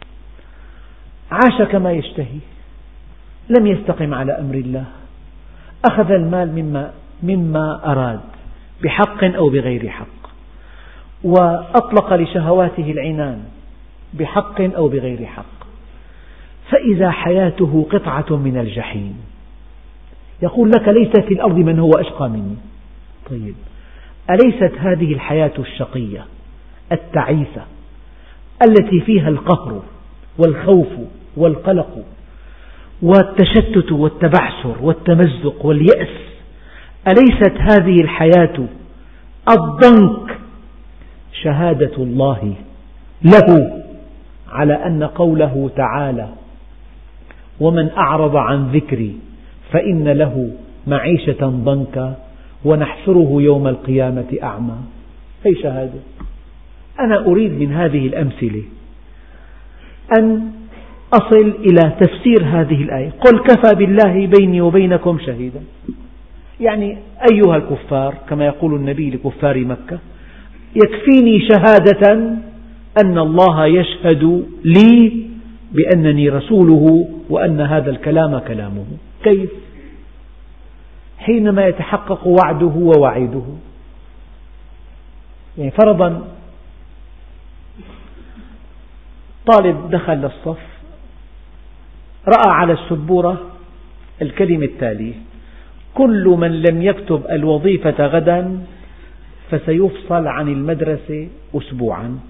عاش كما يشتهي، لم يستقم على أمر الله، أخذ المال مما, مما أراد بحق أو بغير حق، وأطلق لشهواته العنان بحق أو بغير حق، فإذا حياته قطعة من الجحيم، يقول لك ليس في الأرض من هو أشقى مني. طيب، أليست هذه الحياة الشقية التعيسة التي فيها القهر والخوف والقلق والتشتت والتبعثر والتمزق واليأس، أليست هذه الحياة الضنك شهادة الله له على أن قوله تعالى ومن أعرض عن ذكري فإن له معيشة ضنكا ونحشره يوم القيامة أعمى؟ هي شهادة. أنا أريد من هذه الأمثلة أن أصل إلى تفسير هذه الآية. قل كفى بالله بيني وبينكم شهيدا، يعني أيها الكفار كما يقول النبي لكفار مكة، يكفيني شهادة أن الله يشهد لي بأنني رسوله وأن هذا الكلام كلامه. كيف؟ حينما يتحقق وعده ووعيده. يعني فرضا طالب دخل للصف، رأى على السبورة الكلمة التالية: كل من لم يكتب الوظيفة غدا فسيفصل عن المدرسة أسبوعا.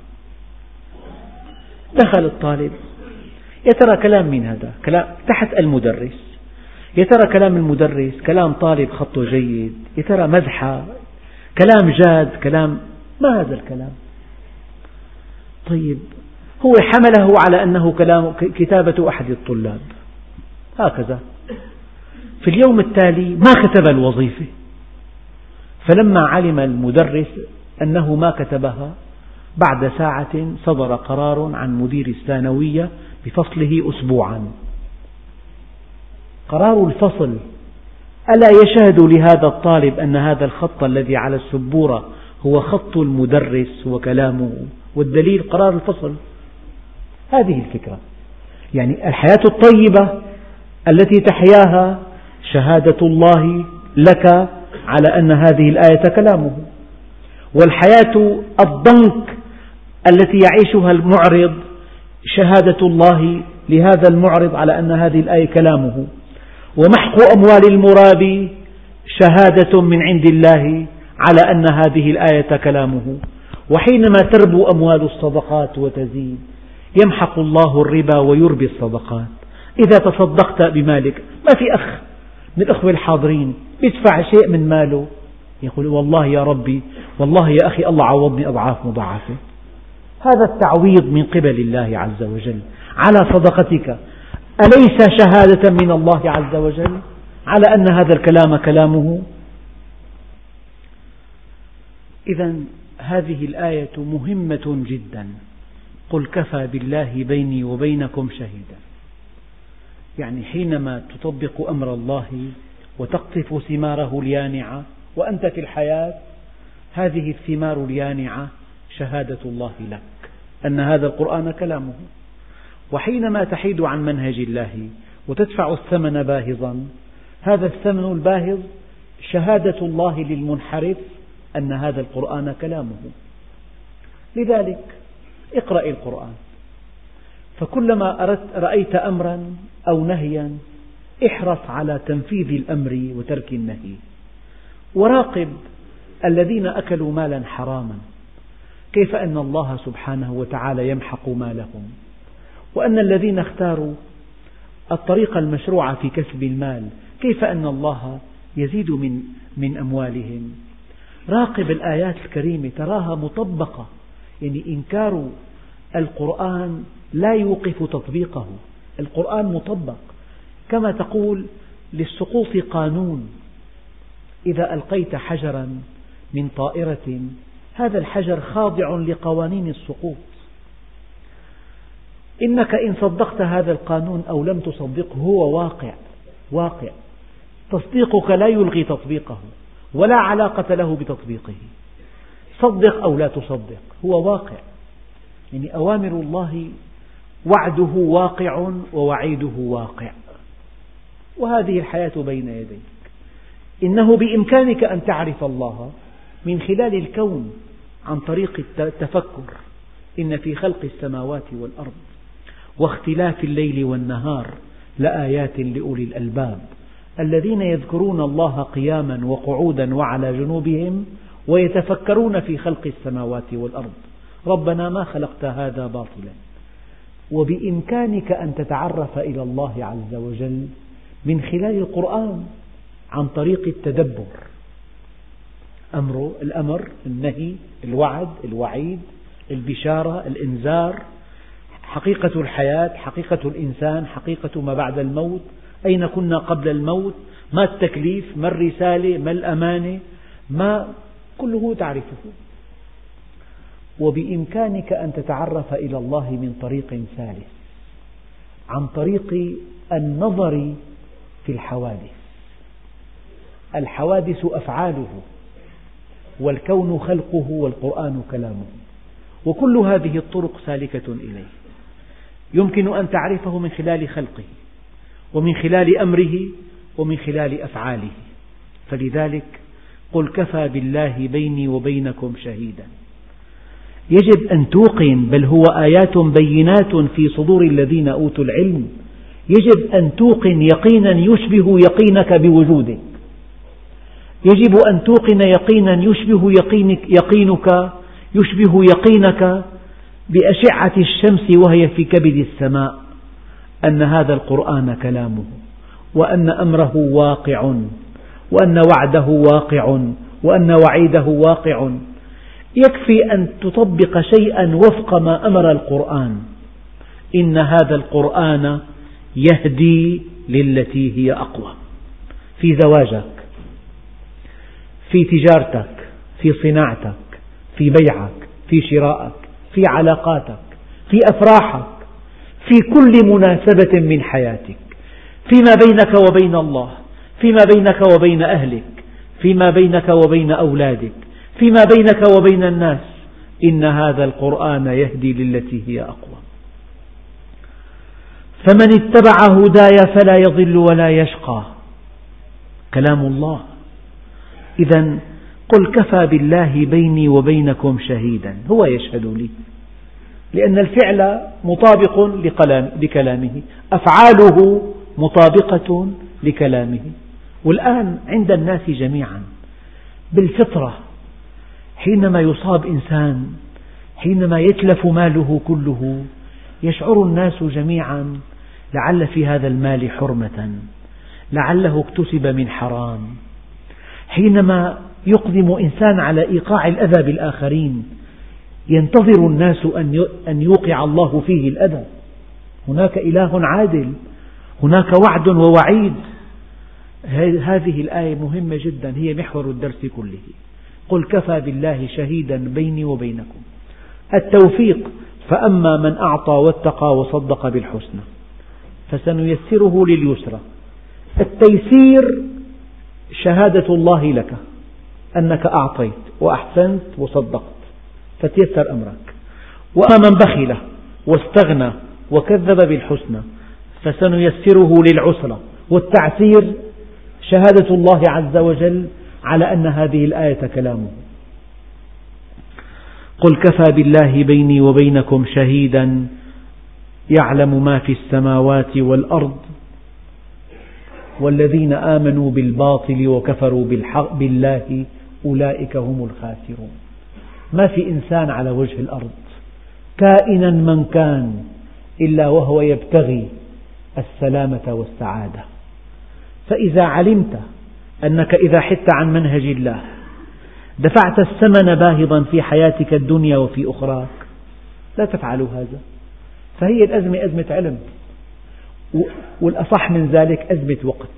دخل الطالب، يا ترى كلام من هذا؟ كلام تحت المدرس، يا ترى كلام المدرس كلام طالب خطه جيد، يا ترى مزحة، كلام جاد، كلام ما هذا الكلام؟ طيب، هو حمله على أنه كلام كتابة أحد الطلاب هكذا. في اليوم التالي ما كتب الوظيفة، فلما علم المدرس أنه ما كتبها بعد ساعة صدر قرار عن مدير الثانوية بفصله أسبوعا. قرار الفصل ألا يشهد لهذا الطالب أن هذا الخط الذي على السبورة هو خط المدرس وكلامه، والدليل قرار الفصل. هذه الفكرة. يعني الحياة الطيبة التي تحياها شهادة الله لك على أن هذه الآية كلامه، والحياة الضنك التي يعيشها المعرض شهادة الله لهذا المعرض على أن هذه الآية كلامه، ومحق أموال المرابي شهادة من عند الله على أن هذه الآية كلامه. وحينما تربو أموال الصدقات وتزيد يمحق الله الربا ويربي الصدقات. إذا تصدقت بمالك، ما في أخ من الأخوة الحاضرين يدفع شيء من ماله يقول والله يا ربي، والله يا أخي الله عوضني أضعاف مضاعفة. هذا التعويض من قبل الله عز وجل على صدقتك أليس شهادة من الله عز وجل على أن هذا الكلام كلامه؟ إذا هذه الآية مهمة جدا. قل كفى بالله بيني وبينكم شهيدا، يعني حينما تطبق أمر الله وتقطف ثماره اليانعة وأنت في الحياة، هذه الثمار اليانعة شهادة الله لك أن هذا القرآن كلامه. وحينما تحيد عن منهج الله وتدفع الثمن باهظا، هذا الثمن الباهظ شهادة الله للمنحرف أن هذا القرآن كلامه. لذلك اقرأ القرآن، فكلما أردت رأيت أمرا أو نهيا احرص على تنفيذ الأمر وترك النهي، وراقب الذين أكلوا مالا حراما، كيف أن الله سبحانه وتعالى يمحق مالهم، وأن الذين اختاروا الطريقة المشروعة في كسب المال كيف أن الله يزيد من من أموالهم. راقب الآيات الكريمة تراها مطبقة، يعني إنكار القرآن لا يوقف تطبيقه، القرآن مطبق. كما تقول للسقوط قانون، إذا ألقيت حجرا من طائرة هذا الحجر خاضع لقوانين السقوط، إنك إن صدقت هذا القانون أو لم تصدقه هو واقع واقع، تصديقك لا يلغي تطبيقه ولا علاقة له بتطبيقه، صدق أو لا تصدق هو واقع. يعني أوامر الله وعده واقع ووعيده واقع، وهذه الحياة بين يديك. إنه بإمكانك أن تعرف الله من خلال الكون عن طريق التفكر. إن في خلق السماوات والأرض واختلاف الليل والنهار لآيات لأولي الألباب الذين يذكرون الله قياما وقعودا وعلى جنوبهم ويتفكرون في خلق السماوات والأرض ربنا ما خلقت هذا باطلا. وبإمكانك أن تتعرف إلى الله عز وجل من خلال القرآن عن طريق التدبر، أمر الأمر النهي الوعد الوعيد البشارة الإنذار، حقيقة الحياة، حقيقة الإنسان، حقيقة ما بعد الموت، أين كنا قبل الموت، ما التكليف، ما الرسالة، ما الأمانة، ما كله تعرفه. وبإمكانك أن تتعرف إلى الله من طريق ثالث عن طريق النظر في الحوادث. الحوادث أفعاله والكون خلقه والقرآن كلامه، وكل هذه الطرق سالكة إليه. يمكن أن تعرفه من خلال خلقه ومن خلال أمره ومن خلال أفعاله. فلذلك قل كفى بالله بيني وبينكم شهيدا. يجب أن توقن، بل هو آيات بينات في صدور الذين أوتوا العلم، يجب أن توقن يقينا يشبه يقينك بوجودك، يجب أن توقن يقينا يشبه يقينك يقينك يشبه يقينك بأشعة الشمس وهي في كبد السماء أن هذا القرآن كلامه، وأن أمره واقع، وأن وعده واقع، وأن وعيده واقع. يكفي أن تطبق شيئا وفق ما أمر القرآن. إن هذا القرآن يهدي للتي هي أقوى، في زواجك، في تجارتك، في صناعتك، في بيعك، في شرائك، في علاقاتك، في أفراحك، في كل مناسبة من حياتك، فيما بينك وبين الله، فيما بينك وبين أهلك، فيما بينك وبين أولادك، فيما بينك وبين الناس. إن هذا القرآن يهدي للتي هي أقوى. فمن اتبع هداي فلا يضل ولا يشقى، كلام الله. إذن قل كفى بالله بيني وبينكم شهيدا، هو يشهد لي، لأن الفعل مطابق لكلامه، أفعاله مطابقة لكلامه. والآن عند الناس جميعا بالفطرة حينما يصاب إنسان، حينما يتلف ماله كله، يشعر الناس جميعا لعل في هذا المال حرمة، لعله اكتسب من حرام. حينما يقدم إنسان على إيقاع الأذى بالآخرين ينتظر الناس أن يوقع الله فيه الأذى. هناك إله عادل، هناك وعد ووعيد. هذه الآية مهمة جدا، هي محور الدرس كله. قل كفى بالله شهيدا بيني وبينكم. التوفيق: فأما من أعطى واتقى وصدق بالحسنى فسنيسره لليسرى. التيسير شهادة الله لك أنك أعطيت وأحسنت وصدقت فتيسر أمرك. وأما من بخل واستغنى وكذب بالحسنى فسنيسره للعسرى. والتعسير شهادة الله عز وجل على أن هذه الآية كلامه. قل كفى بالله بيني وبينكم شهيدا يعلم ما في السماوات والأرض والذين آمنوا بالباطل وكفروا بالحق بالله أولئك هم الخاسرون. ما في إنسان على وجه الأرض كائنا من كان إلا وهو يبتغي السلامة والسعادة. فإذا علمت أنك إذا حدت عن منهج الله دفعت الثمن باهظا في حياتك الدنيا وفي أخراك. لا تفعلوا هذا. فهي الأزمة أزمة علم، والأصح من ذلك أزمة وقت،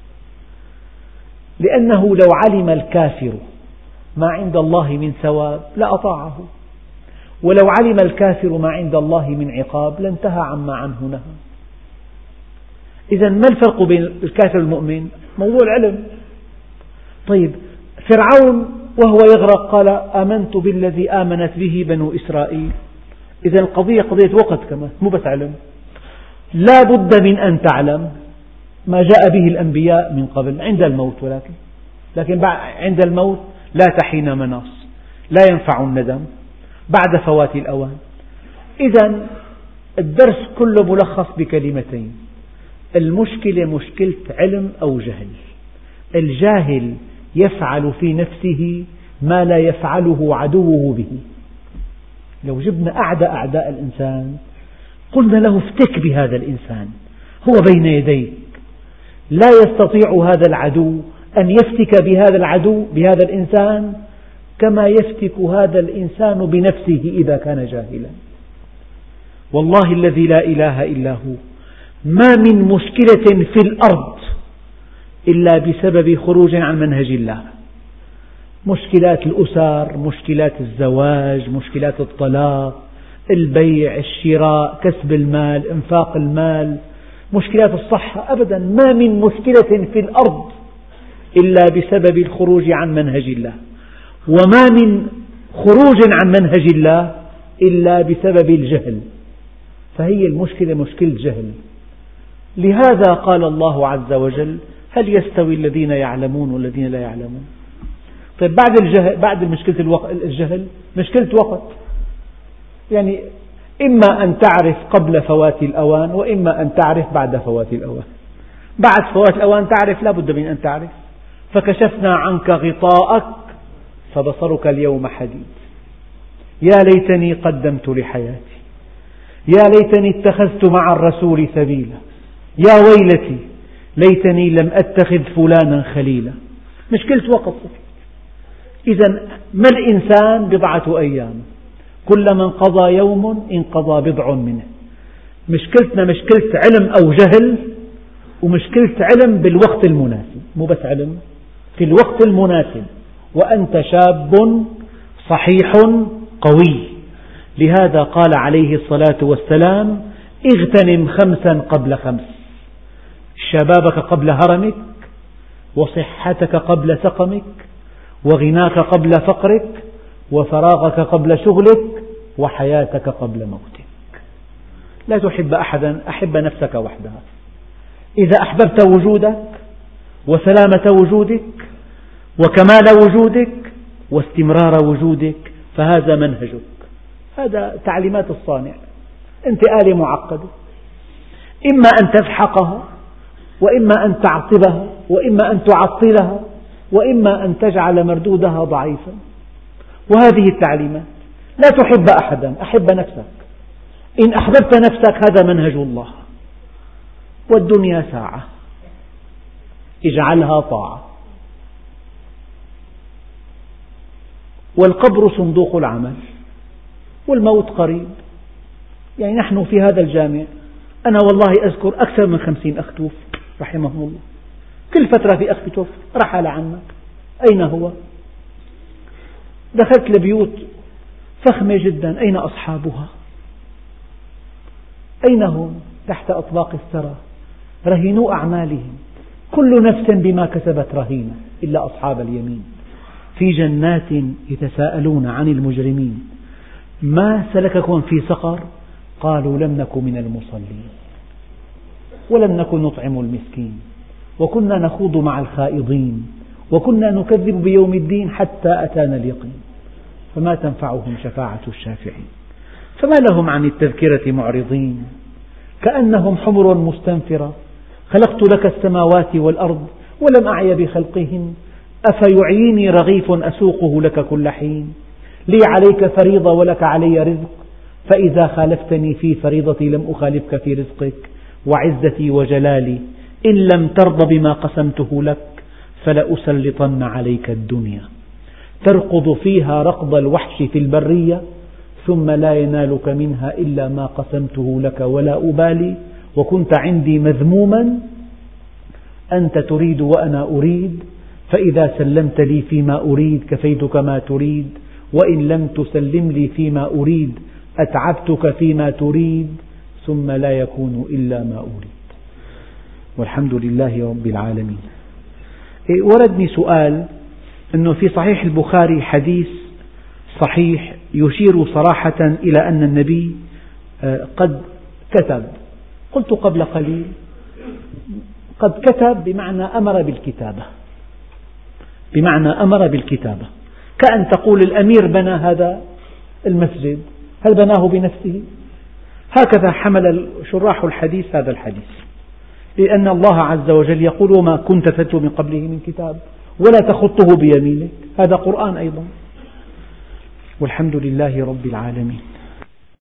لأنه لو علم الكافر ما عند الله من ثواب لأطاعه، ولو علم الكافر ما عند الله من عقاب لانتهى عما عنه نهى. إذن ما الفرق بين الكافر والمؤمن؟ موضوع العلم. طيب فرعون وهو يغرق قال آمنت بالذي آمنت به بنو إسرائيل. إذن القضية قضية وقت كمان، مو بس علم. لا بد من أن تعلم ما جاء به الأنبياء من قبل عند الموت، ولكن لكن عند الموت لا تحين مناص، لا ينفع الندم بعد فوات الأوان. إذن الدرس كله ملخص بكلمتين: المشكلة مشكلة علم أو جهل. الجاهل يفعل في نفسه ما لا يفعله عدوه به. لو جبنا أعدى أعداء الإنسان قلنا له افتك بهذا الإنسان، هو بين يديك، لا يستطيع هذا العدو أن يفتك بهذا العدو بهذا الإنسان كما يفتك هذا الإنسان بنفسه إذا كان جاهلا. والله الذي لا إله إلا هو ما من مشكلة في الأرض إلا بسبب خروج عن منهج الله. مشكلات الأسر، مشكلات الزواج، مشكلات الطلاق، البيع، الشراء، كسب المال، إنفاق المال، مشكلات الصحة، أبدا ما من مشكلة في الأرض إلا بسبب الخروج عن منهج الله، وما من خروج عن منهج الله إلا بسبب الجهل. فهي المشكلة مشكلة جهل. لهذا قال الله عز وجل: هل يستوي الذين يعلمون والذين لا يعلمون؟ طيب بعد الجهل، بعد مشكلة الجهل مشكلة وقت. يعني إما أن تعرف قبل فوات الأوان، وإما أن تعرف بعد فوات الأوان. بعد فوات الأوان تعرف، لا بد من أن تعرف. فكشفنا عنك غطاءك فبصرك اليوم حديد. يا ليتني قدمت لحياتي، يا ليتني اتخذت مع الرسول سبيلا، يا ويلتي ليتني لم أتخذ فلانا خليلا. مشكلة وقت. إذن ما الإنسان بضعة أيام، كلما انقضى يوم انقضى بضع منه. مشكلتنا مشكلة علم أو جهل، ومشكلة علم بالوقت المناسب، مو بس علم في الوقت المناسب. وأنت شاب صحيح قوي. لهذا قال عليه الصلاة والسلام: اغتنم خمسا قبل خمس: شبابك قبل هرمك، وصحتك قبل سقمك، وغناك قبل فقرك، وفراغك قبل شغلك، وحياتك قبل موتك. لا تحب أحدا، أحب نفسك وحدها. إذا أحببت وجودك وسلامة وجودك وكمال وجودك واستمرار وجودك فهذا منهجك، هذا تعليمات الصانع. أنت آلة معقدة، إما أن تسحقها، وإما أن تعطبها، وإما أن تعطلها، وإما أن تجعل مردودها ضعيفا. وهذه التعليمات. لا تحب أحدا، أحب نفسك. إن أحببت نفسك هذا منهج الله. والدنيا ساعة، اجعلها طاعة. والقبر صندوق العمل، والموت قريب. يعني نحن في هذا الجامع أنا والله أذكر أكثر من خمسين أخ توفي رحمهم الله. كل فترة في أخ توفي رحل عنا. أين هو؟ دخلت لبيوت فخمة جدا، أين أصحابها؟ أين هم؟ تحت أطباق الثرى، رهنوا أعمالهم، كل نفس بما كسبت رهينة إلا أصحاب اليمين في جنات يتساءلون عن المجرمين ما سلككم في سقر؟ قالوا لم نك من المصلين ولم نكن نطعم المسكين وكنا نخوض مع الخائضين وكنا نكذب بيوم الدين حتى أتانا اليقين فما تنفعهم شفاعة الشافعين. فما لهم عن التذكرة معرضين كأنهم حمر مستنفرة خلقت لك السماوات والأرض ولم أعي بخلقهن أفيعيني رغيف أسوقه لك كل حين لي عليك فريضة ولك علي رزق فإذا خالفتني في فريضتي لم أخالفك في رزقك وعزتي وجلالي إن لم ترض بما قسمته لك فلأسلطن عليك الدنيا تركض فيها ركض الوحش في البرية ثم لا ينالك منها إلا ما قسمته لك ولا أبالي وكنت عندي مذموما أنت تريد وأنا أريد فإذا سلمت لي فيما أريد كفيتك ما تريد وإن لم تسلم لي فيما أريد أتعبتك فيما تريد ثم لا يكون إلا ما أريد. والحمد لله رب العالمين. وردني سؤال أنه في صحيح البخاري حديث صحيح يشير صراحة إلى أن النبي قد كتب. قلت قبل قليل قد كتب بمعنى أمر بالكتابة، بمعنى أمر بالكتابة، كأن تقول الأمير بنى هذا المسجد، هل بناه بنفسه؟ هكذا حمل شراح الحديث هذا الحديث، لأن الله عز وجل يقول وما كنت تتلو من قبله من كتاب ولا تخطه بيمينك، هذا قرآن أيضا. والحمد لله رب العالمين.